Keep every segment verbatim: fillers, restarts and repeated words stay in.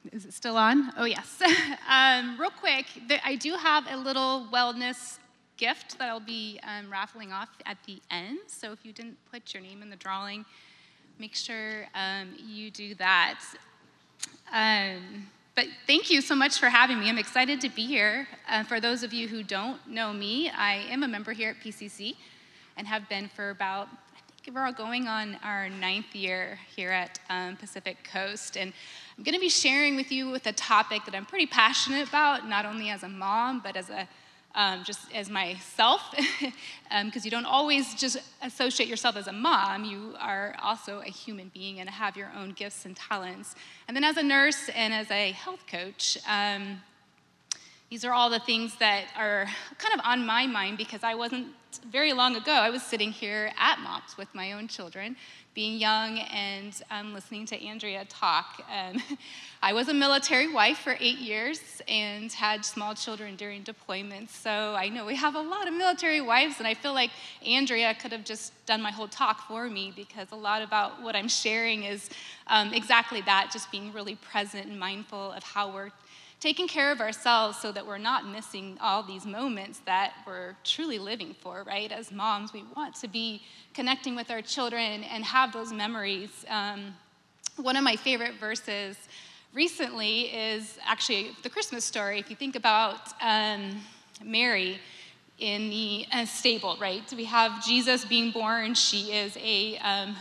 Is it still on? Oh, yes. um, real quick, I do have a little wellness gift that I'll be um, raffling off at the end. So if you didn't put your name in the drawing, make sure um, you do that. Um, but thank you so much for having me. I'm excited to be here. Uh, for those of you who don't know me, I am a member here at P C C and have been for about, I think we're all going on our ninth year here at um, Pacific Coast. And I'm going to be sharing with you with a topic that I'm pretty passionate about, not only as a mom, but as a Um, just as myself, because um, you don't always just associate yourself as a mom. You are also a human being and have your own gifts and talents. And then as a nurse and as a health coach, um, these are all the things that are kind of on my mind, because I wasn't very long ago, I was sitting here at MOPS with my own children, being young and um, listening to Andrea talk. Um, I was a military wife for eight years and had small children during deployments, so I know we have a lot of military wives, and I feel like Andrea could have just done my whole talk for me, because a lot about what I'm sharing is um, exactly that, just being really present and mindful of how we're taking care of ourselves so that we're not missing all these moments that we're truly living for, right? As moms, we want to be connecting with our children and have those memories. Um, one of my favorite verses recently is actually the Christmas story. If you think about um, Mary in the uh, stable, right? We have Jesus being born. She is a um,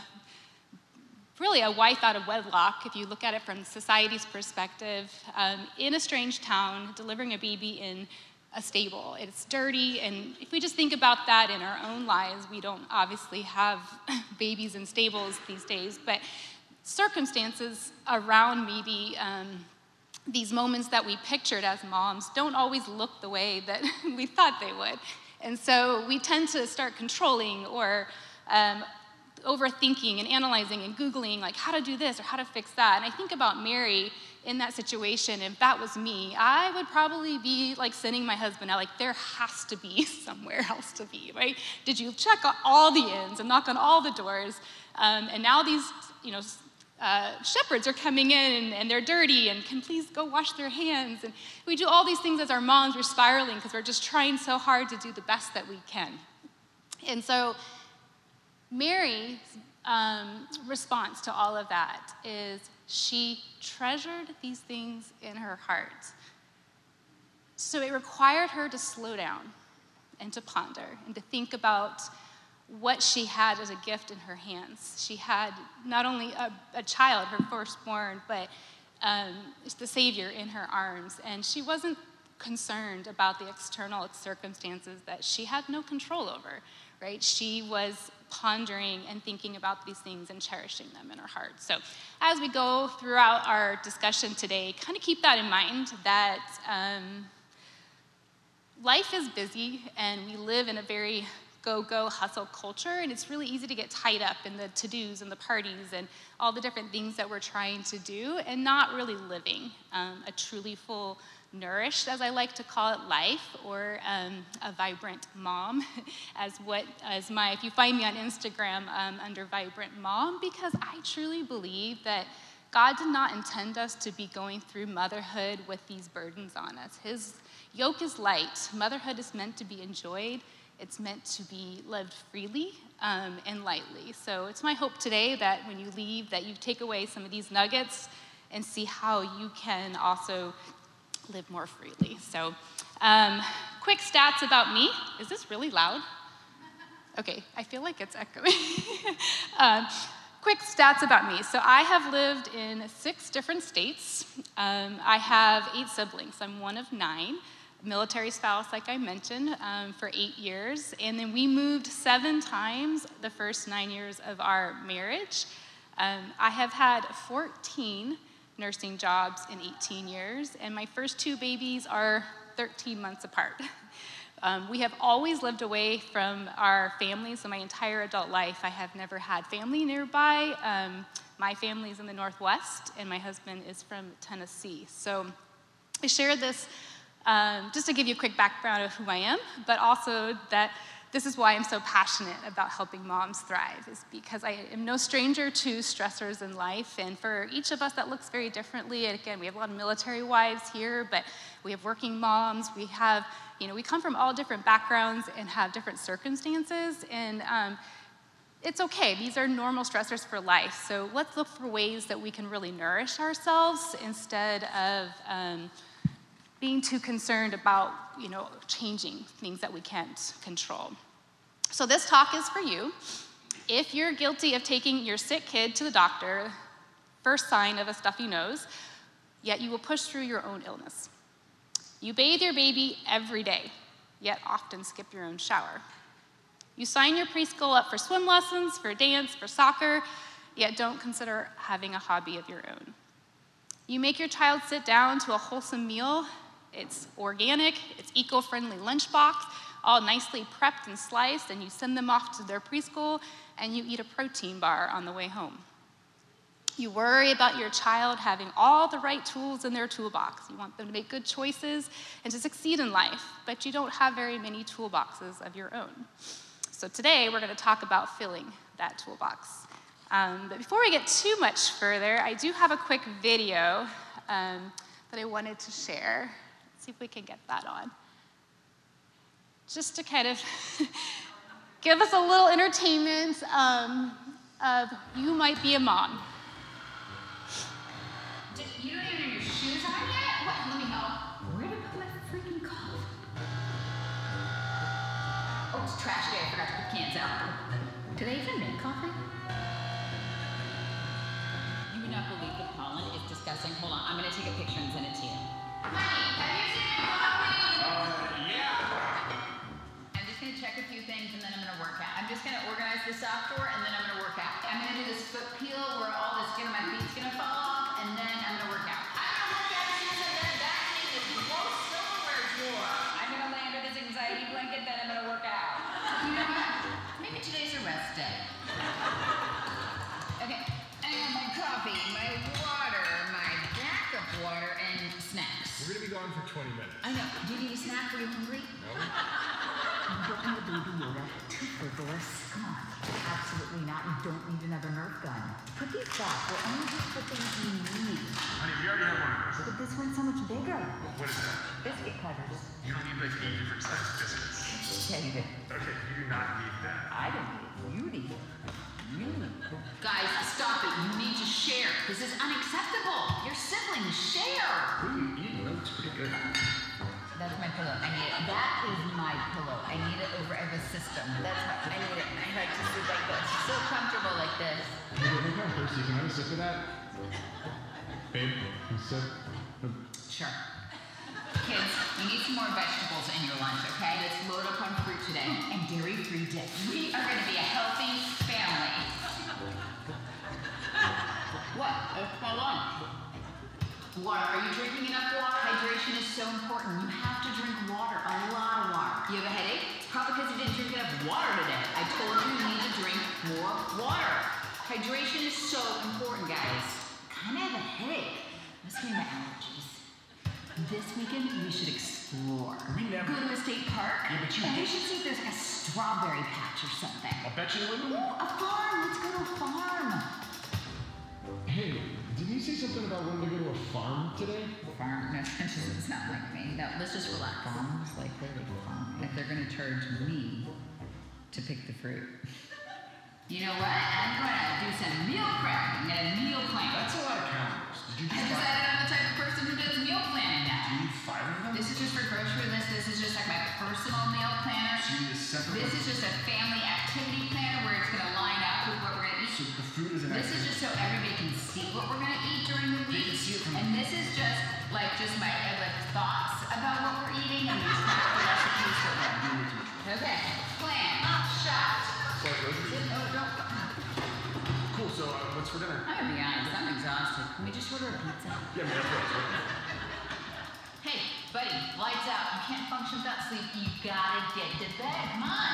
really a wife out of wedlock, if you look at it from society's perspective, um, in a strange town, delivering a baby in a stable. It's dirty, and if we just think about that in our own lives, we don't obviously have babies in stables these days, but circumstances around maybe um, these moments that we pictured as moms don't always look the way that we thought they would. And so we tend to start controlling or um, overthinking and analyzing and Googling, like, how to do this or how to fix that. And I think about Mary in that situation. If that was me, I would probably be like sending my husband out, like, there has to be somewhere else to be, right? Did you check all the ends and knock on all the doors? Um, and now these, you know, uh, shepherds are coming in and, and they're dirty and can please go wash their hands. And we do all these things as our moms. We're spiraling because we're just trying so hard to do the best that we can. And so Mary's um, response to all of that is she treasured these things in her heart. So it required her to slow down and to ponder and to think about what she had as a gift in her hands. She had not only a, a child, her firstborn, but um, the Savior in her arms. And she wasn't concerned about the external circumstances that she had no control over, right? She was pondering and thinking about these things and cherishing them in her heart. So as we go throughout our discussion today, kind of keep that in mind, that um, life is busy and we live in a very go-go hustle culture, and it's really easy to get tied up in the to-dos and the parties and all the different things that we're trying to do and not really living um, a truly full, nourished, as I like to call it, life, or um, a vibrant mom, as what, as my, if you find me on Instagram um, under Vibrant Mom, because I truly believe that God did not intend us to be going through motherhood with these burdens on us. His yoke is light. Motherhood is meant to be enjoyed. It's meant to be lived freely um, and lightly. So it's my hope today that when you leave, that you take away some of these nuggets and see how you can also live more freely. So um, quick stats about me. Is this really loud? Okay, I feel like it's echoing. um, quick stats about me. So I have lived in six different states. Um, I have eight siblings. I'm one of nine. Military spouse, like I mentioned, um, for eight years. And then we moved seven times the first nine years of our marriage. Um, I have had fourteen nursing jobs in eighteen years, and my first two babies are thirteen months apart. Um, we have always lived away from our family, so my entire adult life I have never had family nearby. Um, my family's in the Northwest, and my husband is from Tennessee. So I share this Um, just to give you a quick background of who I am, but also that this is why I'm so passionate about helping moms thrive, is because I am no stranger to stressors in life, and for each of us that looks very differently. And again, we have a lot of military wives here, but we have working moms, we have, you know, we come from all different backgrounds and have different circumstances, and um, it's okay, these are normal stressors for life. So let's look for ways that we can really nourish ourselves instead of um, being too concerned about, you know, changing things that we can't control. So this talk is for you. If you're guilty of taking your sick kid to the doctor, first sign of a stuffy nose, yet you will push through your own illness. You bathe your baby every day, yet often skip your own shower. You sign your preschool up for swim lessons, for dance, for soccer, yet don't consider having a hobby of your own. You make your child sit down to a wholesome meal. It's organic, it's eco-friendly lunchbox, all nicely prepped and sliced, and you send them off to their preschool, and you eat a protein bar on the way home. You worry about your child having all the right tools in their toolbox. You want them to make good choices and to succeed in life, but you don't have very many toolboxes of your own. So today, we're gonna talk about filling that toolbox. Um, but before we get too much further, I do have a quick video um, that I wanted to share. Let's see if we can get that on. Just to kind of give us a little entertainment um, of you might be a mom. You don't even have your shoes on yet? What? Let me help. Where did I put my freaking coffee? Oh, it's trash day. I forgot to put cans out. Do they even make coffee? You would not believe the pollen. It's disgusting. Hold on. I'm going to take a picture and send it to you. Honey, have you seen my coffee? Uh, yeah. I'm just going to check a few things and then I'm going to work out. I'm just going to organize the sock drawer and then I'm going to work out. I'm going to do this foot peel where all the skin on my feet's going to fall off and then I'm going to work out. I'm going to work out as soon as I get back to this gross silverware drawer. I'm going to lay under this anxiety blanket, then I'm going to work out. You know what? Maybe today's a rest day. Okay, I have my coffee, my water, my backup water, and snacks. We're gonna be gone for twenty minutes. I know. Do you need a snack? Are you hungry? No. I'm getting the baby Yoda too frivolous. Come on. Absolutely not. You don't need another Nerf gun. Put these back. We're only just the things you need. Honey, we already have one of those. But this one's so much bigger. What is that? Biscuit cutters. You don't need like eight different sized biscuits. Yeah, you did. Okay, you do not need that. I don't need it. You need it. You need it. Guys, stop it. You need to share. This is unacceptable. Your siblings share. What are you eating? That looks pretty good. That's my pillow. I need it. That is my pillow. I need it over at the system. That's my, I need it. I like to sleep like this. So comfortable like this. Hey, hey, come Percy, can I have a sip of that? Babe, can you sip? Sure. Kids, you need some more vegetables in your lunch, okay? Let's load up on fruit today. And dairy-free dip. We are going to be a healthy family. What? It's my lunch. Water. Are you drinking enough water? Hydration is so important. You have to drink water, a lot of water. You have a headache? Probably because you didn't drink enough water today. I told you you need to drink more water. Hydration is so important, guys. Kind of have a headache. Must be my allergies. This weekend, we should explore. We never... Go to a state park? Yeah, but you... And we should see if there's like a strawberry patch or something. I'll bet you the window. Ooh, a farm. Let's go to a farm. Hey, didn't you say something about wanting to go to a farm today? Farm? No, it's not like me. No, let's just relax. Farms like where they farm. If they're going to charge me to pick the fruit. You know what? I'm going to do some meal prep and get a meal plan. That's a lot of calories. Did you I just buy... decided I'm the type of person who does meal planning now. Do you need five of them? This is just for grocery list. This is just like my personal meal planner. So you need a separate This one? is just a family activity planner where it's going to line up with what we're going to eat. So the food is an This activity. is just so everybody can see what we're going to eat during the They week. can see it from... And this is just like just my uh, like thoughts about what we're eating and these kind of recipes for them. Okay, plan, shot. What, groceries? Oh, don't. Cool, so uh, what's for dinner? I'm gonna be honest, I'm exhausted. Can we just order a pizza? Yeah, man, that's right. Hey, buddy, lights out. You can't function without sleep. You gotta get to bed. Come on.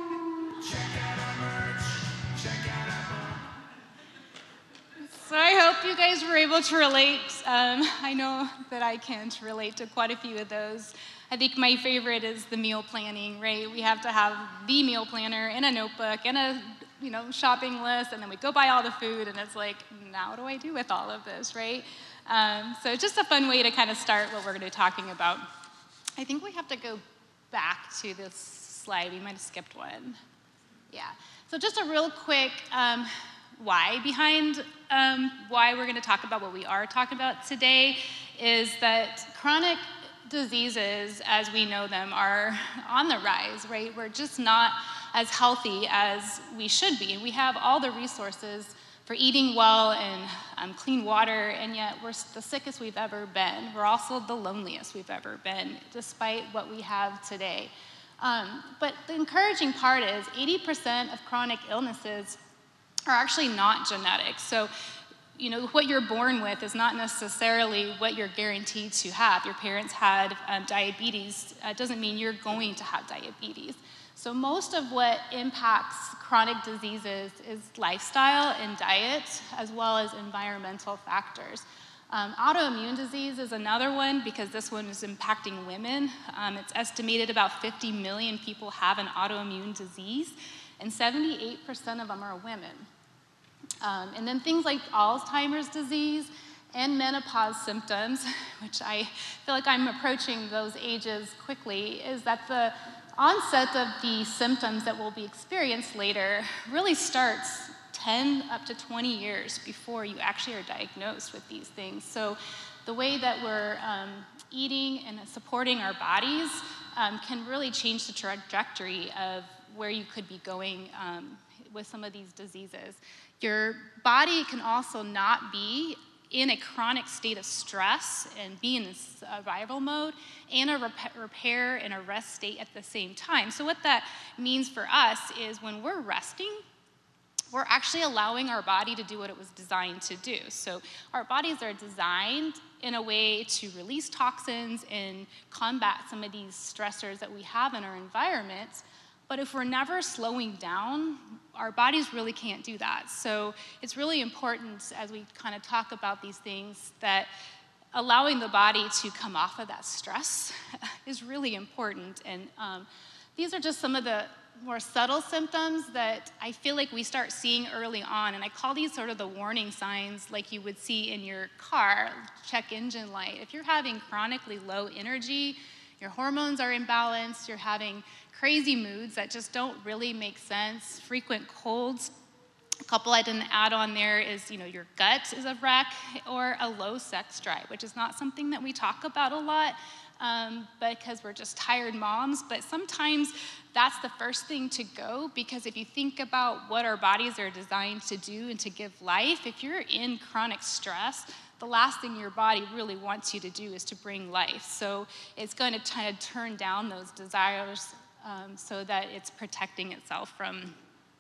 So I hope hope you guys were able to relate. Um, I know that I can relate to quite a few of those. I think my favorite is the meal planning, right? We have to have the meal planner and a notebook and a you know, shopping list, and then we go buy all the food, and it's like, now what do I do with all of this, right? Um, so just a fun way to kind of start what we're going to be talking about. I think we have to go back to this slide. We might have skipped one. Yeah. So just a real quick um, why behind um, why we're going to talk about what we are talking about today is that chronic diseases, as we know them, are on the rise, right? We're just not as healthy as we should be. We have all the resources for eating well and um, clean water, and yet we're the sickest we've ever been. We're also the loneliest we've ever been, despite what we have today. Um, but the encouraging part is eighty percent of chronic illnesses are actually not genetic. So, you know, what you're born with is not necessarily what you're guaranteed to have. Your parents had um, diabetes. It uh, doesn't mean you're going to have diabetes. So most of what impacts chronic diseases is lifestyle and diet, as well as environmental factors. Um, autoimmune disease is another one because this one is impacting women. Um, it's estimated about fifty million people have an autoimmune disease, and seventy-eight percent of them are women. Um, and then things like Alzheimer's disease and menopause symptoms, which I feel like I'm approaching those ages quickly, is that the onset of the symptoms that will be experienced later really starts ten up to twenty years before you actually are diagnosed with these things. So the way that we're um, eating and supporting our bodies um, can really change the trajectory of where you could be going um, with some of these diseases. Your body can also not be in a chronic state of stress and be in survival mode and a rep- repair and a rest state at the same time. So what that means for us is when we're resting, we're actually allowing our body to do what it was designed to do. So our bodies are designed in a way to release toxins and combat some of these stressors that we have in our environments. But if we're never slowing down, our bodies really can't do that. So it's really important as we kind of talk about these things that allowing the body to come off of that stress is really important. And um, these are just some of the more subtle symptoms that I feel like we start seeing early on. And I call these sort of the warning signs like you would see in your car, check engine light. If you're having chronically low energy, your hormones are imbalanced, you're having crazy moods that just don't really make sense, frequent colds. A couple I didn't add on there is, you know, your gut is a wreck, or a low sex drive, which is not something that we talk about a lot um, because we're just tired moms, but sometimes that's the first thing to go, because if you think about what our bodies are designed to do and to give life, if you're in chronic stress, the last thing your body really wants you to do is to bring life. So it's going to kind of turn down those desires um, so that it's protecting itself from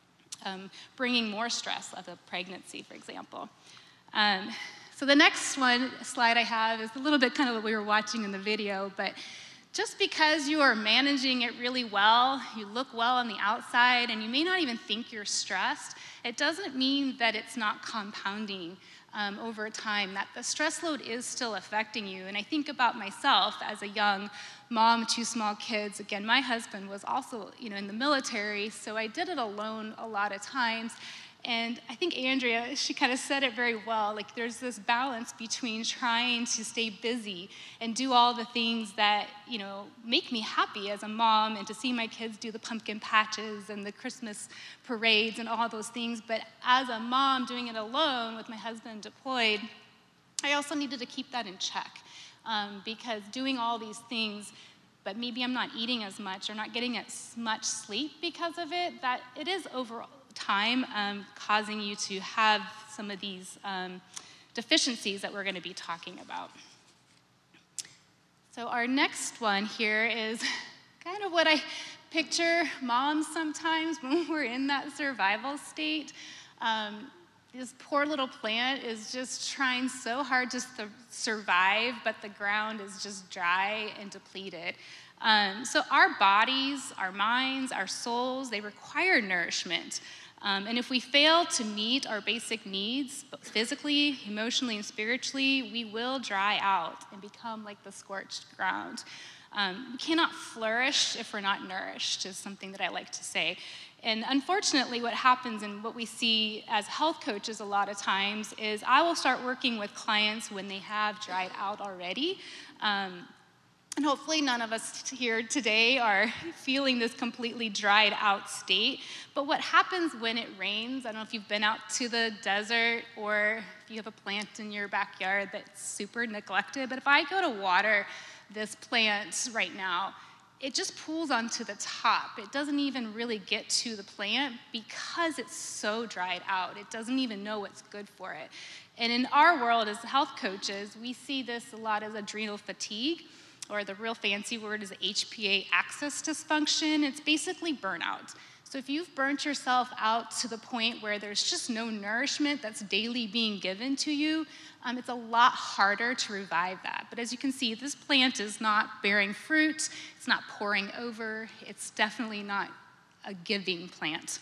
um, bringing more stress of a pregnancy, for example. Um, so the next one slide I have is a little bit kind of what we were watching in the video, but just because you are managing it really well, you look well on the outside, and you may not even think you're stressed, it doesn't mean that it's not compounding um, over time, that the stress load is still affecting you. And I think about myself as a young mom of two small kids. Again, my husband was also, you know, in the military, so I did it alone a lot of times. And I think Andrea, she kind of said it very well, like there's this balance between trying to stay busy and do all the things that, you know, make me happy as a mom, and to see my kids do the pumpkin patches and the Christmas parades and all those things. But as a mom doing it alone with my husband deployed, I also needed to keep that in check um, because doing all these things, but maybe I'm not eating as much or not getting as much sleep because of it, that it is overall time um, causing you to have some of these um, deficiencies that we're going to be talking about. So our next one here is kind of what I picture moms sometimes when we're in that survival state. Um, this poor little plant is just trying so hard to su- survive, but the ground is just dry and depleted. Um, so our bodies, our minds, our souls, they require nourishment. Um, and if we fail to meet our basic needs, physically, emotionally, and spiritually, we will dry out and become like the scorched ground. Um, we cannot flourish if we're not nourished, is something that I like to say. And unfortunately, what happens and what we see as health coaches a lot of times is I will start working with clients when they have dried out already. Um, And hopefully none of us here today are feeling this completely dried out state. But what happens when it rains, I don't know if you've been out to the desert or if you have a plant in your backyard that's super neglected, but if I go to water this plant right now, it just pools onto the top. It doesn't even really get to the plant because it's so dried out. It doesn't even know what's good for it. And in our world as health coaches, we see this a lot as adrenal fatigue, or the real fancy word is H P A axis dysfunction. It's basically burnout. So if you've burnt yourself out to the point where there's just no nourishment that's daily being given to you, um, it's a lot harder to revive that. But as you can see, this plant is not bearing fruit, it's not pouring over, it's definitely not a giving plant.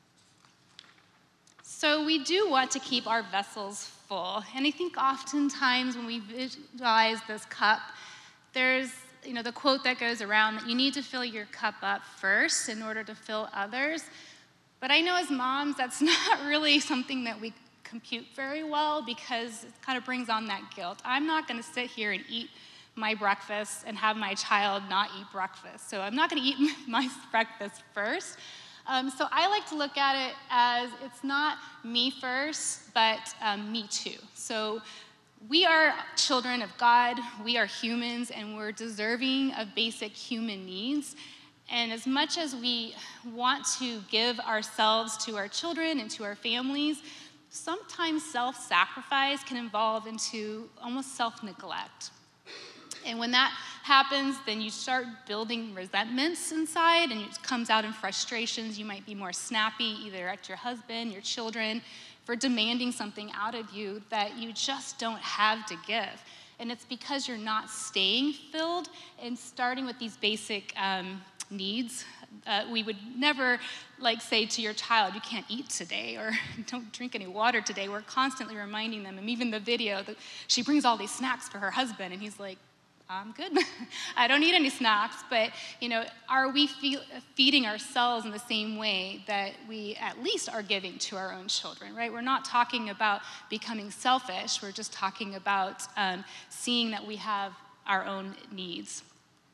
So we do want to keep our vessels full. And I think oftentimes when we visualize this cup, there's, you know, the quote that goes around that you need to fill your cup up first in order to fill others. But I know as moms, that's not really something that we compute very well because it kind of brings on that guilt. I'm not going to sit here and eat my breakfast and have my child not eat breakfast. So I'm not going to eat my breakfast first. Um, so I like to look at it as it's not me first, but um, me too. So we are children of God, we are humans, and we're deserving of basic human needs. And as much as we want to give ourselves to our children and to our families, sometimes self-sacrifice can evolve into almost self-neglect. And when that happens, then you start building resentments inside, and it comes out in frustrations. You might be more snappy, either at your husband, your children, for demanding something out of you that you just don't have to give. And it's because you're not staying filled and starting with these basic um, needs. Uh, we would never like say to your child, you can't eat today, or don't drink any water today. We're constantly reminding them. And even the video, that she brings all these snacks for her husband, and he's like, I'm good. I don't need any snacks. But, you know, are we fe- feeding ourselves in the same way that we at least are giving to our own children, right? We're not talking about becoming selfish. We're just talking about um, seeing that we have our own needs.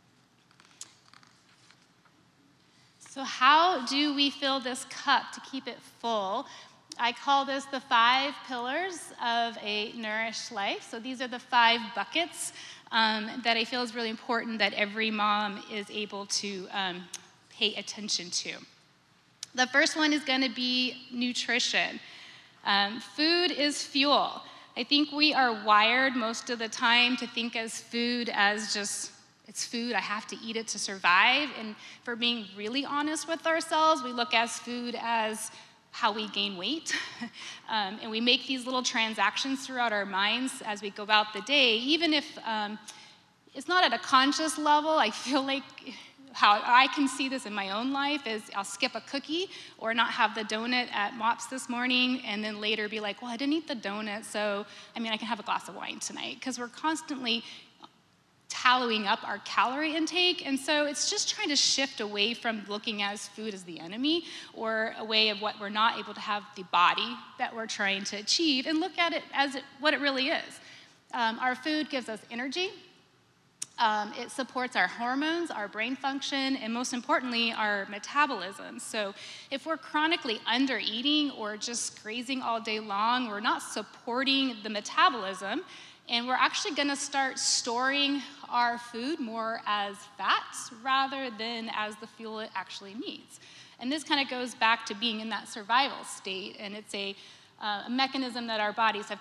So how do we fill this cup to keep it full? I call this the five pillars of a nourished life. So these are the five buckets um, that I feel is really important that every mom is able to um, pay attention to. The first one is going to be nutrition. Um, food is fuel. I think we are wired most of the time to think as food as just, it's food, I have to eat it to survive. And for being really honest with ourselves, we look at food as how we gain weight. um, and we make these little transactions throughout our minds as we go about the day, even if um, it's not at a conscious level. I feel like how I can see this in my own life is I'll skip a cookie or not have the donut at MOPS this morning, and then later be like, well, I didn't eat the donut, so I mean, I can have a glass of wine tonight, because we're constantly tallying up our calorie intake. And so it's just trying to shift away from looking at food as the enemy, or a way of what we're not able to have the body that we're trying to achieve, and look at it as it, what it really is. Um, our food gives us energy. Um, it supports our hormones, our brain function, and most importantly, our metabolism. So if we're chronically under-eating or just grazing all day long, we're not supporting the metabolism, and we're actually gonna start storing our food more as fats rather than as the fuel it actually needs. And this kind of goes back to being in that survival state, and it's a, uh, a mechanism that our bodies have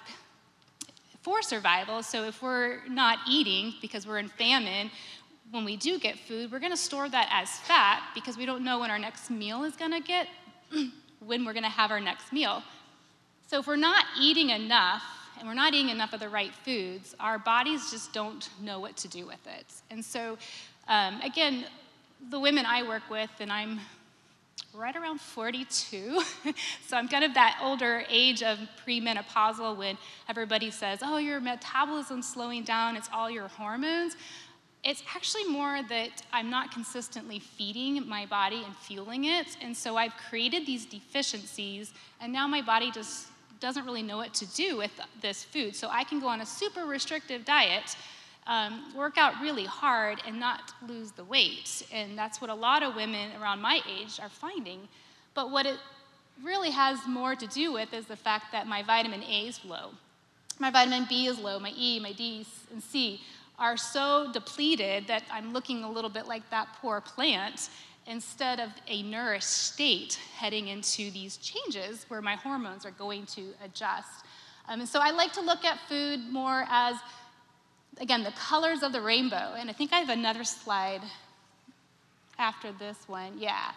for survival. So if we're not eating because we're in famine, when we do get food, we're gonna store that as fat because we don't know when our next meal is gonna get, when we're gonna have our next meal. So if we're not eating enough, and we're not eating enough of the right foods, our bodies just don't know what to do with it. And so, um, again, the women I work with, and I'm right around forty-two. So I'm kind of that older age of premenopausal when everybody says, oh, your metabolism's slowing down, it's all your hormones. It's actually more that I'm not consistently feeding my body and fueling it, and so I've created these deficiencies, and now my body just doesn't really know what to do with this food. So I can go on a super restrictive diet, um, work out really hard, and not lose the weight. And that's what a lot of women around my age are finding. But what it really has more to do with is the fact that my vitamin A is low. My vitamin B is low, my E, my D, and C are so depleted that I'm looking a little bit like that poor plant instead of a nourished state heading into these changes where my hormones are going to adjust. Um, and so I like to look at food more as, again, the colors of the rainbow. And I think I have another slide after this one. Yeah.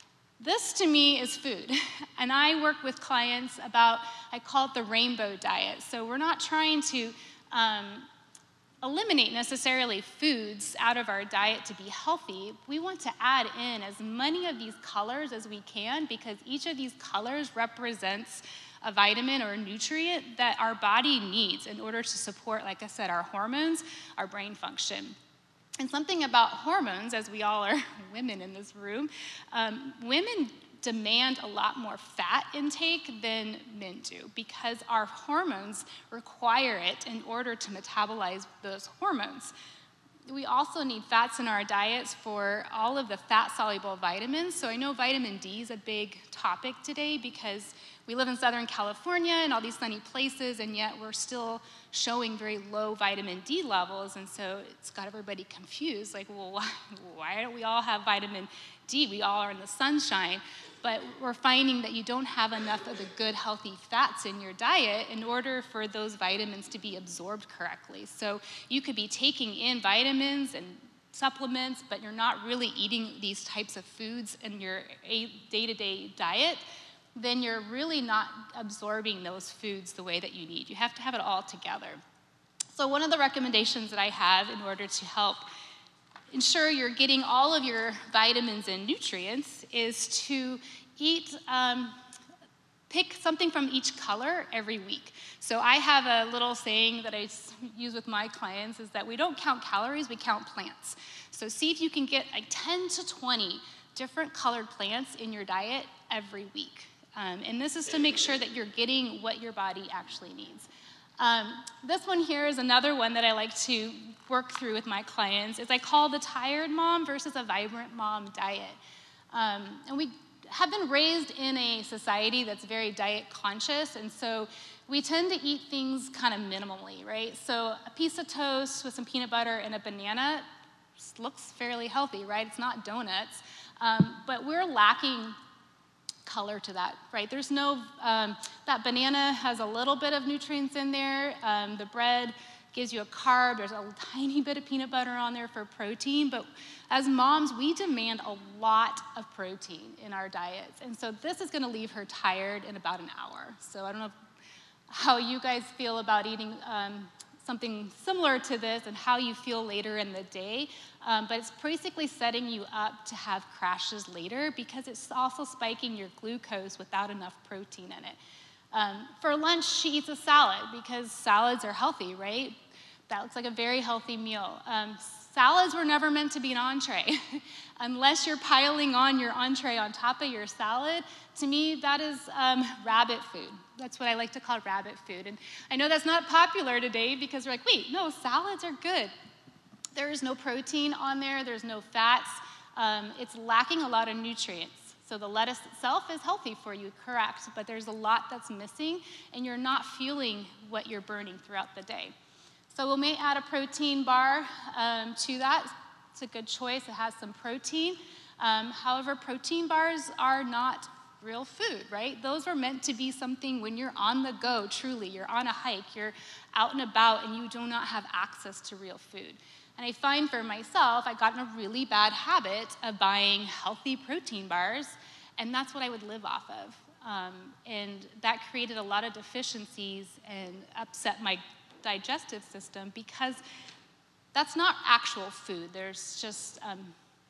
This to me is food. And I work with clients about, I call it the rainbow diet. So we're not trying to um, eliminate necessarily foods out of our diet to be healthy. We want to add in as many of these colors as we can because each of these colors represents a vitamin or a nutrient that our body needs in order to support, like I said, our hormones, our brain function. And something about hormones, as we all are women in this room, um, women demand a lot more fat intake than men do because our hormones require it in order to metabolize those hormones. We also need fats in our diets for all of the fat-soluble vitamins. So I know vitamin D is a big topic today because we live in Southern California and all these sunny places, and yet we're still showing very low vitamin D levels, and so it's got everybody confused, like, well, why, why don't we all have vitamin D? We all are in the sunshine, but we're finding that you don't have enough of the good, healthy fats in your diet in order for those vitamins to be absorbed correctly. So you could be taking in vitamins and supplements, but you're not really eating these types of foods in your day-to-day diet, then you're really not absorbing those foods the way that you need. You have to have it all together. So one of the recommendations that I have in order to help ensure you're getting all of your vitamins and nutrients is to eat, um, pick something from each color every week. So I have a little saying that I use with my clients is that we don't count calories, we count plants. So see if you can get like ten to twenty different colored plants in your diet every week. Um, and this is to make sure that you're getting what your body actually needs. Um, this one here is another one that I like to work through with my clients. Is I call the tired mom versus a vibrant mom diet. Um, and we have been raised in a society that's very diet conscious, and so we tend to eat things kind of minimally, right? So a piece of toast with some peanut butter and a banana looks fairly healthy, right? It's not donuts, um, but we're lacking color to that, right? There's no, um, that banana has a little bit of nutrients in there. Um, the bread gives you a carb. There's a tiny bit of peanut butter on there for protein. But as moms, we demand a lot of protein in our diets. And so this is going to leave her tired in about an hour. So I don't know if, how you guys feel about eating um, something similar to this and how you feel later in the day. Um, but it's basically setting you up to have crashes later because it's also spiking your glucose without enough protein in it. Um, for lunch, she eats a salad because salads are healthy, right? That looks like a very healthy meal. Um, salads were never meant to be an entree. Unless you're piling on your entree on top of your salad, to me, that is um, rabbit food. That's what I like to call rabbit food. And I know that's not popular today because we're like, wait, no, salads are good. There is no protein on there. There's no fats. Um, it's lacking a lot of nutrients. So the lettuce itself is healthy for you, correct, but there's a lot that's missing, and you're not fueling what you're burning throughout the day. So we may add a protein bar um, to that. It's a good choice. It has some protein. Um, however, protein bars are not real food, right? Those are meant to be something when you're on the go, truly. You're on a hike, you're out and about, and you do not have access to real food. And I find for myself, I got in a really bad habit of buying healthy protein bars, and that's what I would live off of. Um, and that created a lot of deficiencies and upset my digestive system because that's not actual food. There's just um,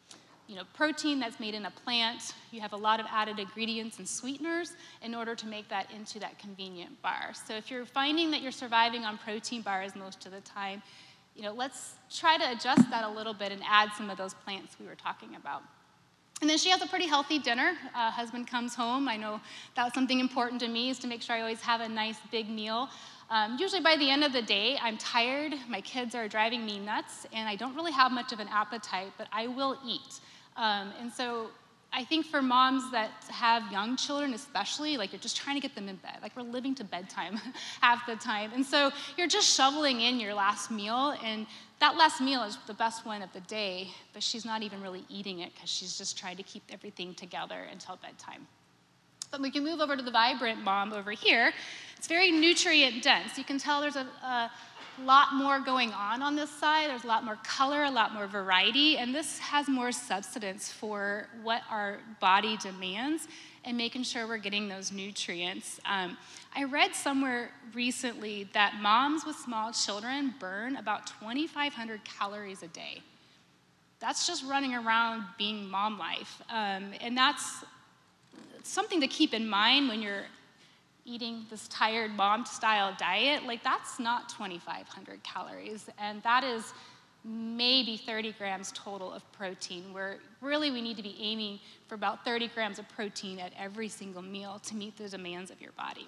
you know, protein that's made in a plant. You have a lot of added ingredients and sweeteners in order to make that into that convenient bar. So if you're finding that you're surviving on protein bars most of the time, you know, let's try to adjust that a little bit and add some of those plants we were talking about. And then she has a pretty healthy dinner. Uh, husband comes home. I know that was something important to me, is to make sure I always have a nice big meal. Um, usually by the end of the day, I'm tired, my kids are driving me nuts, and I don't really have much of an appetite, but I will eat. Um, and so I think for moms that have young children especially, like you're just trying to get them in bed, like we're living to bedtime half the time. And so you're just shoveling in your last meal, and that last meal is the best one of the day, but she's not even really eating it because she's just trying to keep everything together until bedtime. But we can move over to the Vibrant Mom over here. It's very nutrient dense. You can tell there's a, a lot more going on on this side. There's a lot more color, a lot more variety, and this has more substance for what our body demands and making sure we're getting those nutrients. Um, I read somewhere recently that moms with small children burn about twenty-five hundred calories a day. That's just running around being mom life, um, and that's something to keep in mind when you're eating this tired mom-style diet. Like, that's not twenty-five hundred calories, and that is maybe thirty grams total of protein, where really we need to be aiming for about thirty grams of protein at every single meal to meet the demands of your body.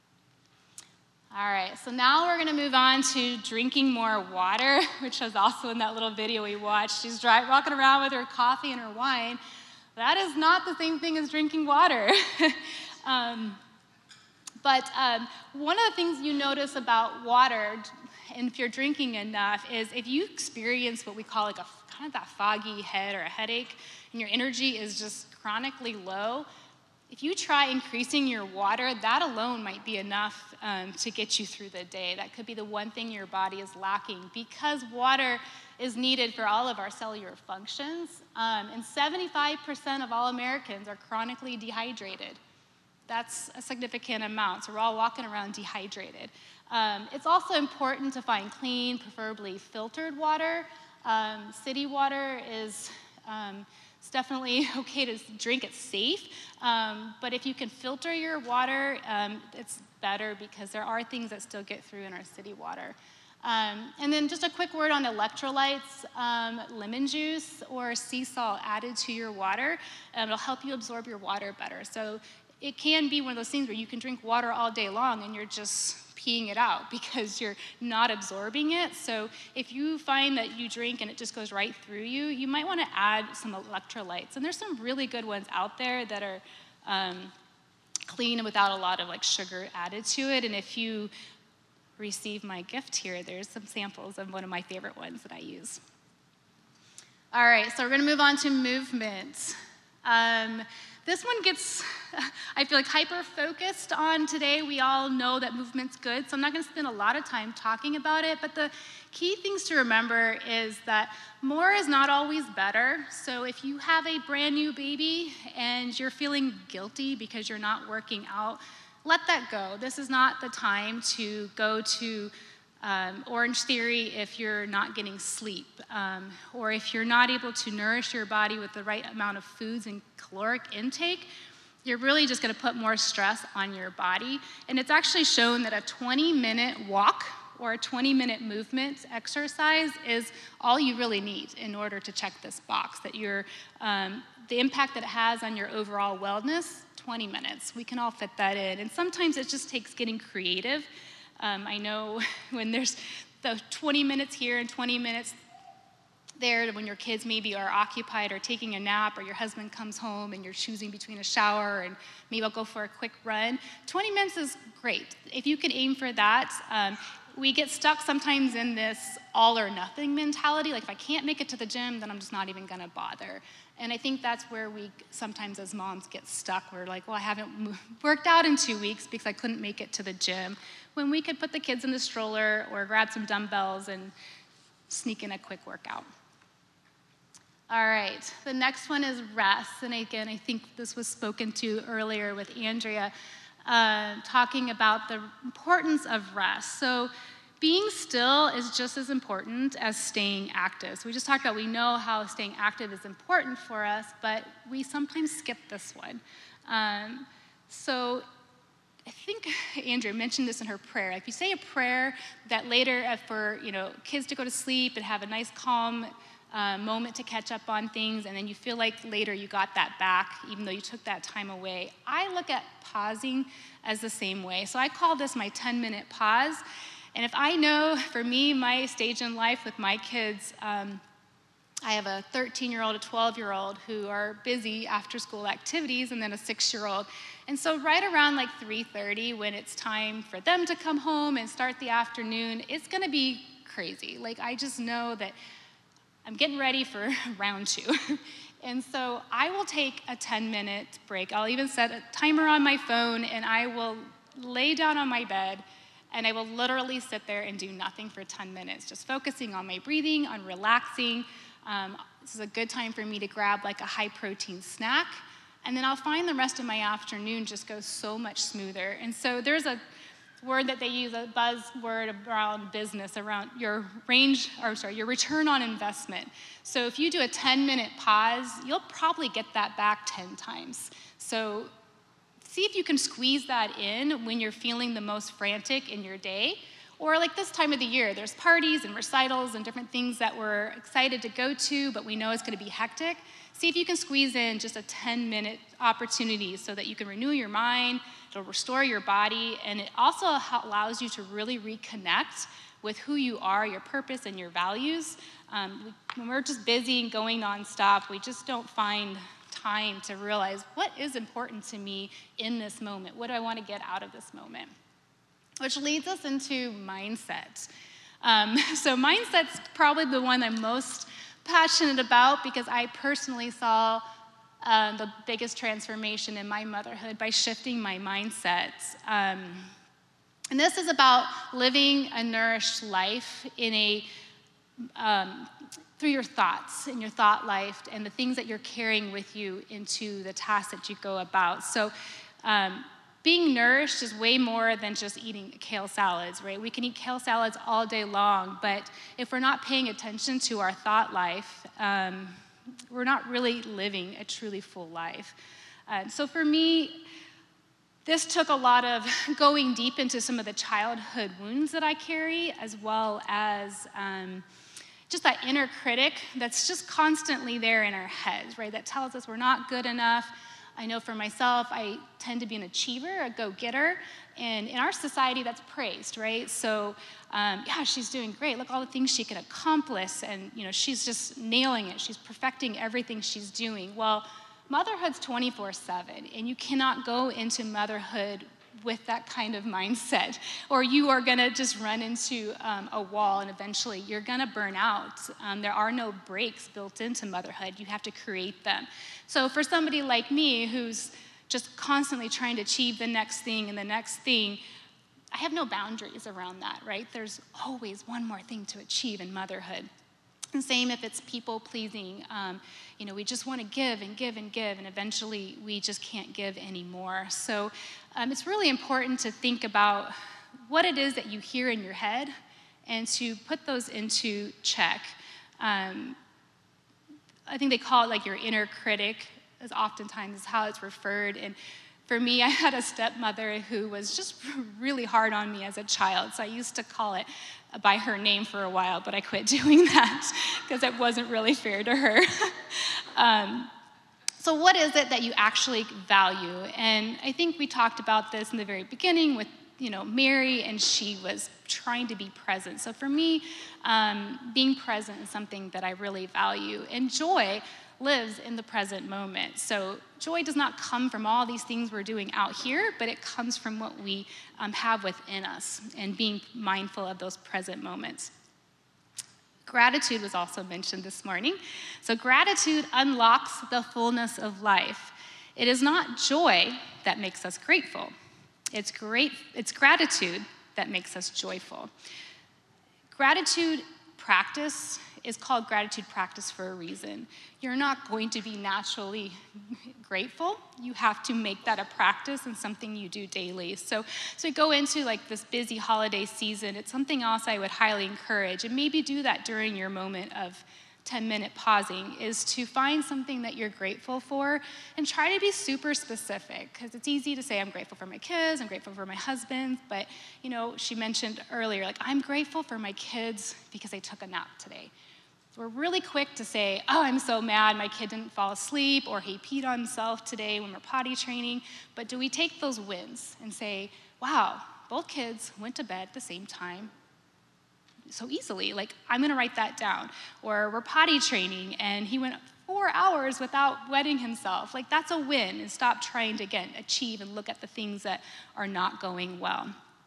All right, so now we're gonna move on to drinking more water, which was also in that little video we watched. She's dry, walking around with her coffee and her wine. That is not the same thing as drinking water. um, but um, one of the things you notice about water, and if you're drinking enough, is if you experience what we call like a kind of that foggy head or a headache, and your energy is just chronically low, if you try increasing your water, that alone might be enough um, to get you through the day. That could be the one thing your body is lacking, because water is needed for all of our cellular functions. Um, and seventy-five percent of all Americans are chronically dehydrated. That's a significant amount, so we're all walking around dehydrated. Um, it's also important to find clean, preferably filtered water. Um, city water is um, it's definitely okay to drink, it's safe, um, but if you can filter your water, um, it's better, because there are things that still get through in our city water. Um, and then just a quick word on electrolytes. Um, lemon juice or sea salt added to your water, um, it'll help you absorb your water better. So it can be one of those things where you can drink water all day long and you're just peeing it out because you're not absorbing it. So if you find that you drink and it just goes right through you, you might want to add some electrolytes. And there's some really good ones out there that are um, clean and without a lot of like sugar added to it. And if you receive my gift here, there's some samples of one of my favorite ones that I use. All right, so we're gonna move on to movement. Um, this one gets, I feel like, hyper-focused on today. We all know that movement's good, so I'm not gonna spend a lot of time talking about it, but the key things to remember is that more is not always better. So if you have a brand new baby and you're feeling guilty because you're not working out, let that go. This is not the time to go to um, Orange Theory if you're not getting sleep, um, or if you're not able to nourish your body with the right amount of foods and caloric intake. You're really just gonna put more stress on your body. And it's actually shown that a twenty minute walk or a twenty minute movement exercise is all you really need in order to check this box, that you're, um, the impact that it has on your overall wellness, twenty minutes. We can all fit that in. And sometimes it just takes getting creative. Um, I know when there's the twenty minutes here and twenty minutes there, when your kids maybe are occupied or taking a nap, or your husband comes home and you're choosing between a shower and maybe I'll go for a quick run. twenty minutes is great. If you can aim for that, um, we get stuck sometimes in this all or nothing mentality. Like, if I can't make it to the gym, then I'm just not even gonna bother. And I think that's where we sometimes as moms get stuck. We're like, well, I haven't worked out in two weeks because I couldn't make it to the gym. When we could put the kids in the stroller or grab some dumbbells and sneak in a quick workout. All right, the next one is rest. And again, I think this was spoken to earlier with Andrea, uh, talking about the importance of rest. So being still is just as important as staying active. So we just talked about, we know how staying active is important for us, but we sometimes skip this one. Um, so I think Andrea mentioned this in her prayer. Like, if you say a prayer that later, uh, for you know kids to go to sleep and have a nice calm uh, moment to catch up on things, and then you feel like later you got that back, even though you took that time away. I look at pausing as the same way. So I call this my ten-minute pause. And if I know, for me, my stage in life with my kids, um, I have a thirteen-year-old, a twelve-year-old who are busy after-school activities, and then a six-year-old. And so right around like three thirty, when it's time for them to come home and start the afternoon, it's gonna be crazy. Like, I just know that I'm getting ready for round two. And so I will take a ten-minute break. I'll even set a timer on my phone, and I will lay down on my bed, and I will literally sit there and do nothing for ten minutes, just focusing on my breathing, on relaxing. Um, this is a good time for me to grab like a high-protein snack, and then I'll find the rest of my afternoon just goes so much smoother. And so there's a word that they use, a buzzword around business, around your range, or sorry, your return on investment. So if you do a ten-minute pause, you'll probably get that back ten times. So see if you can squeeze that in when you're feeling the most frantic in your day. Or like this time of the year, there's parties and recitals and different things that we're excited to go to, but we know it's gonna be hectic. See if you can squeeze in just a ten-minute opportunity so that you can renew your mind, it'll restore your body, and it also allows you to really reconnect with who you are, your purpose, and your values. Um, when we're just busy and going nonstop, we just don't find time to realize what is important to me in this moment. What do I want to get out of this moment? Which leads us into mindset. Um, so mindset's probably the one I'm most passionate about, because I personally saw uh, the biggest transformation in my motherhood by shifting my mindset. Um, and this is about living a nourished life in a um, through your thoughts, in your thought life, and the things that you're carrying with you into the tasks that you go about. So um, being nourished is way more than just eating kale salads, right? We can eat kale salads all day long, but if we're not paying attention to our thought life, um, we're not really living a truly full life. Uh, so for me, this took a lot of going deep into some of the childhood wounds that I carry, as well as um, just that inner critic that's just constantly there in our heads, right? That tells us we're not good enough. I know for myself, I tend to be an achiever, a go-getter, and in our society, that's praised, right? So, um, yeah, she's doing great. Look, all the things she can accomplish, and you know, she's just nailing it. She's perfecting everything she's doing. Well, motherhood's twenty-four seven, and you cannot go into motherhood with that kind of mindset, or you are gonna just run into um, a wall, and eventually you're gonna burn out. Um, there are no breaks built into motherhood. You have to create them. So for somebody like me who's just constantly trying to achieve the next thing and the next thing, I have no boundaries around that, right? There's always one more thing to achieve in motherhood. And same if it's people pleasing. Um, you know, we just want to give and give and give, and eventually we just can't give anymore. So um, it's really important to think about what it is that you hear in your head and to put those into check. Um, I think they call it like your inner critic, is oftentimes is how it's referred. And for me, I had a stepmother who was just really hard on me as a child. So I used to call it by her name for a while, but I quit doing that because it wasn't really fair to her. um, so what is it that you actually value? And I think we talked about this in the very beginning with, you know, Mary, and she was trying to be present. So for me, um, being present is something that I really value. And joy lives in the present moment. So joy does not come from all these things we're doing out here, but it comes from what we um, have within us and being mindful of those present moments. Gratitude was also mentioned this morning. So gratitude unlocks the fullness of life. It is not joy that makes us grateful. It's great, it's gratitude that makes us joyful. Gratitude practice is called gratitude practice for a reason. You're not going to be naturally grateful, you have to make that a practice and something you do daily. So, so go into like this busy holiday season, it's something else I would highly encourage, and maybe do that during your moment of ten minute pausing, is to find something that you're grateful for and try to be super specific, because it's easy to say I'm grateful for my kids, I'm grateful for my husband, but you know, she mentioned earlier, like I'm grateful for my kids because they took a nap today. So we're really quick to say, oh, I'm so mad my kid didn't fall asleep, or he peed on himself today when we're potty training, but do we take those wins and say, wow, both kids went to bed at the same time so easily, like I'm gonna write that down. Or we're potty training and he went four hours without wetting himself. Like that's a win, and stop trying to, again, achieve and look at the things that are not going well.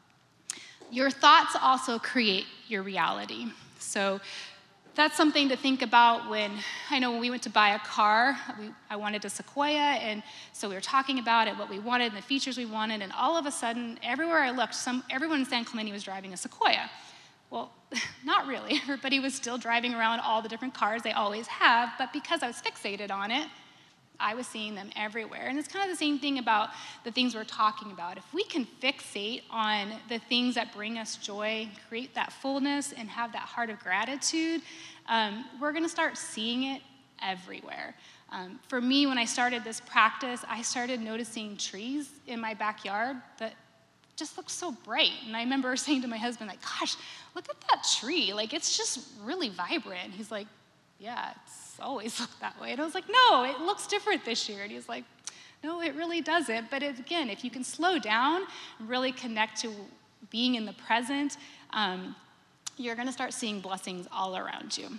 Your thoughts also create your reality. So that's something to think about. When, I know when we went to buy a car, we, I wanted a Sequoia, and so we were talking about it, what we wanted and the features we wanted, and all of a sudden, everywhere I looked, some, everyone in San Clemente was driving a Sequoia. Well, not really. Everybody was still driving around all the different cars they always have, but because I was fixated on it, I was seeing them everywhere. And it's kind of the same thing about the things we're talking about. If we can fixate on the things that bring us joy, create that fullness, and have that heart of gratitude, um, we're gonna start seeing it everywhere. Um, for me, when I started this practice, I started noticing trees in my backyard that just looked so bright. And I remember saying to my husband, like, gosh, look at that tree. Like, it's just really vibrant. He's like, yeah, it's always looked that way. And I was like, no, it looks different this year. And he's like, no, it really doesn't. But it, again, if you can slow down and really connect to being in the present, um, you're gonna start seeing blessings all around you.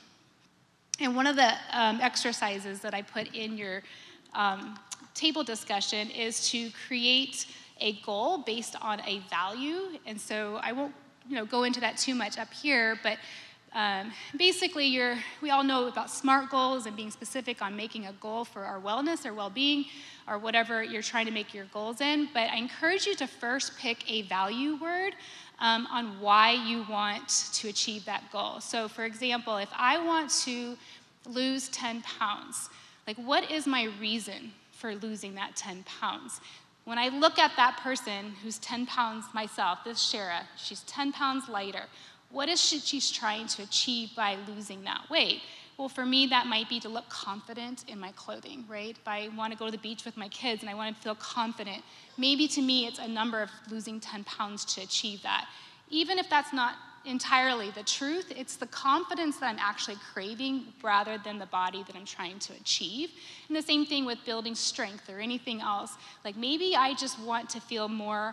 And one of the um, exercises that I put in your um, table discussion is to create a goal based on a value. And so I won't you know, go into that too much up here, but um, basically you're, we all know about SMART goals and being specific on making a goal for our wellness or well-being or whatever you're trying to make your goals in. But I encourage you to first pick a value word um, on why you want to achieve that goal. So for example, if I want to lose ten pounds, like what is my reason for losing that ten pounds? When I look at that person who's ten pounds myself, this Shara, she's ten pounds lighter. What is she, she's trying to achieve by losing that weight? Well, for me, that might be to look confident in my clothing, right? If I want to go to the beach with my kids and I want to feel confident, maybe to me it's a number of losing ten pounds to achieve that. Even if that's not entirely the truth, it's the confidence that I'm actually craving rather than the body that I'm trying to achieve. And the same thing with building strength or anything else. Like maybe I just want to feel more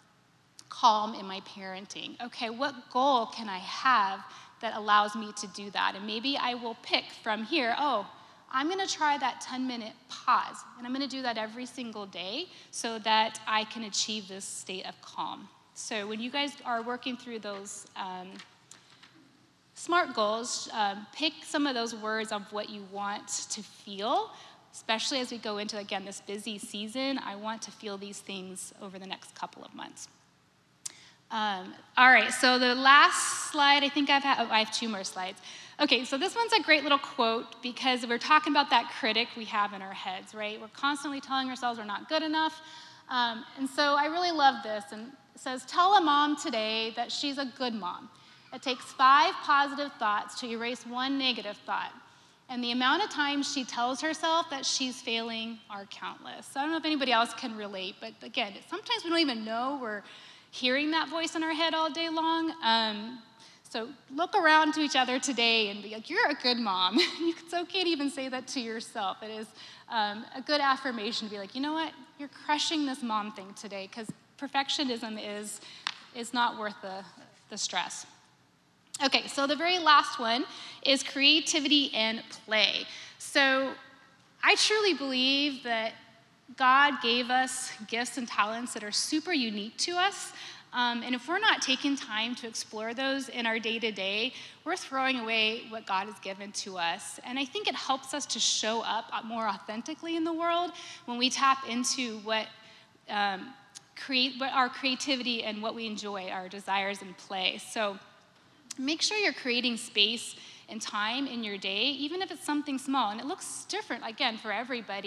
calm in my parenting. Okay, what goal can I have that allows me to do that? And maybe I will pick from here, oh, I'm gonna try that ten minute pause, and I'm gonna do that every single day so that I can achieve this state of calm. So when you guys are working through those um, SMART goals, um, pick some of those words of what you want to feel, especially as we go into, again, this busy season. I want to feel these things over the next couple of months. Um, all right, so the last slide, I think I've had, oh, I have two more slides. Okay, so this one's a great little quote because we're talking about that critic we have in our heads, right? We're constantly telling ourselves we're not good enough. Um, and so I really love this, and it says, tell a mom today that she's a good mom. It takes five positive thoughts to erase one negative thought. And the amount of times she tells herself that she's failing are countless. So I don't know if anybody else can relate, but again, sometimes we don't even know we're hearing that voice in our head all day long. Um, so look around to each other today and be like, you're a good mom. It's okay to even say that to yourself. It is um, a good affirmation to be like, you know what? You're crushing this mom thing today, because perfectionism is, is not worth the, the stress. Okay, so the very last one is creativity and play. So I truly believe that God gave us gifts and talents that are super unique to us. Um, and if we're not taking time to explore those in our day-to-day, we're throwing away what God has given to us. And I think it helps us to show up more authentically in the world when we tap into what, um, create, what our creativity and what we enjoy, our desires and play. So make sure you're creating space and time in your day, even if it's something small. And it looks different, again, for everybody.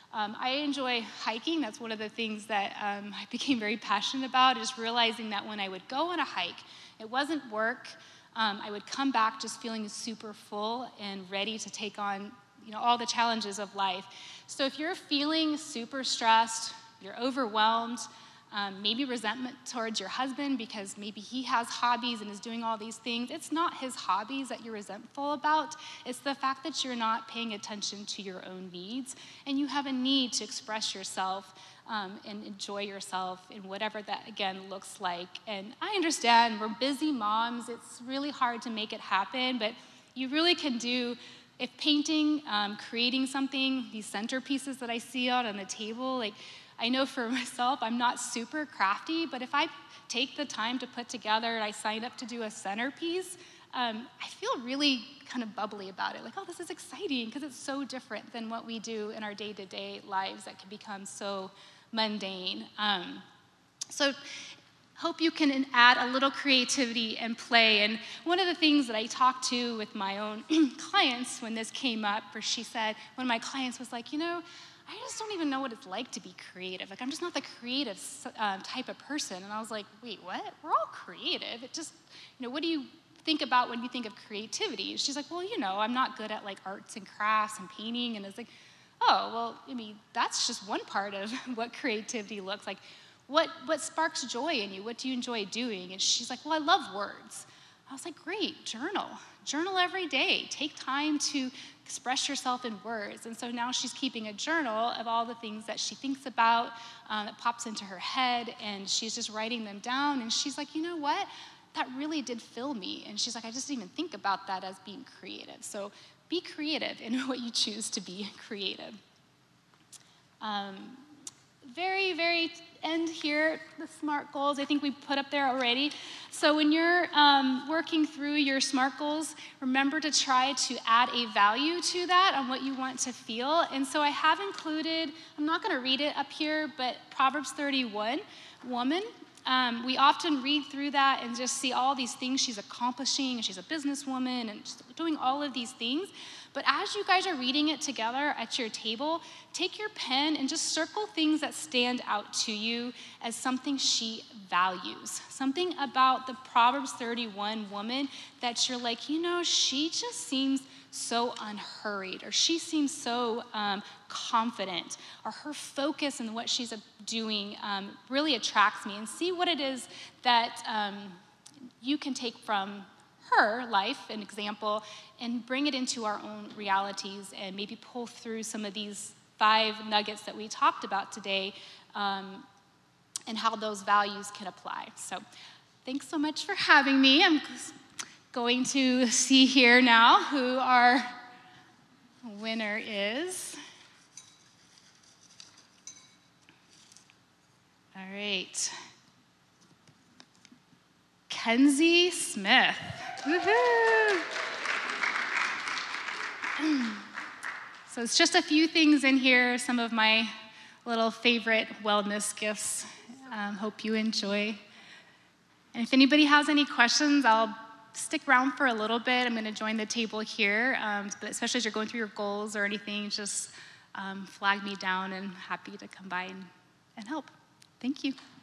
Um, I enjoy hiking. That's one of the things that um, I became very passionate about, is realizing that when I would go on a hike, it wasn't work. Um, I would come back just feeling super full and ready to take on, you know, all the challenges of life. So if you're feeling super stressed, you're overwhelmed, Um, maybe resentment towards your husband because maybe he has hobbies and is doing all these things. It's not his hobbies that you're resentful about. It's the fact that you're not paying attention to your own needs, and you have a need to express yourself um, and enjoy yourself in whatever that, again, looks like. And I understand we're busy moms. It's really hard to make it happen, but you really can do, if painting, um, creating something, these centerpieces that I see out on the table, like, I know for myself, I'm not super crafty, but if I take the time to put together and I sign up to do a centerpiece, um, I feel really kind of bubbly about it. Like, oh, this is exciting, because it's so different than what we do in our day-to-day lives that can become so mundane. Um, so hope you can add a little creativity and play. And one of the things that I talked to with my own clients when this came up, where she said, one of my clients was like, you know, I just don't even know what it's like to be creative. Like, I'm just not the creative uh, type of person. And I was like, wait, what? We're all creative. It just, you know, what do you think about when you think of creativity? She's like, well, you know, I'm not good at like arts and crafts and painting. And it's like, oh, well, I mean, that's just one part of what creativity looks like. What, what sparks joy in you? What do you enjoy doing? And she's like, well, I love words. I was like, great, journal. Journal every day. Take time to express yourself in words. And so now she's keeping a journal of all the things that she thinks about, um, that pops into her head, and she's just writing them down. And she's like, you know what? That really did fill me. And she's like, I just didn't even think about that as being creative. So be creative in what you choose to be creative. Um, very, very end here, the SMART goals, I think we put up there already. So when you're um, working through your SMART goals, remember to try to add a value to that on what you want to feel. And so I have included, I'm not going to read it up here, but Proverbs thirty-one, woman. Um, we often read through that and just see all these things she's accomplishing, and she's a businesswoman and just doing all of these things. But as you guys are reading it together at your table, take your pen and just circle things that stand out to you as something she values. Something about the Proverbs thirty-one woman that you're like, you know, she just seems so unhurried, or she seems so um, confident, or her focus in what she's doing um, really attracts me. And see what it is that um, you can take from her life, an example, and bring it into our own realities, and maybe pull through some of these five nuggets that we talked about today, um, and how those values can apply. So thanks so much for having me. I'm going to see here now who our winner is. All right. Kenzie Smith. Woohoo! So it's just a few things in here, some of my little favorite wellness gifts. Um, hope you enjoy. And if anybody has any questions, I'll stick around for a little bit. I'm going to join the table here, um, but especially as you're going through your goals or anything, just um, flag me down, and happy to come by and, and help. Thank you.